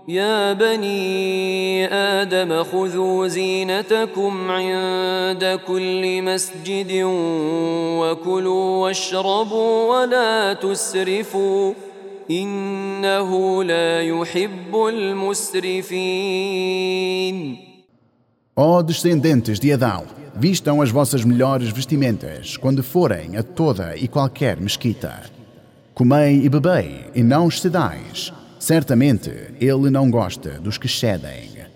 يا بني آدم خذوا زينتكم عند كل مسجد وكلوا واشربوا ولا تسرفوا إنه لا يحب المسرفين. Ó descendentes de Adão, vistam as vossas melhores vestimentas quando forem a toda e qualquer mesquita. Comei e bebei e não excedais. Certamente ele não gosta dos que cedem.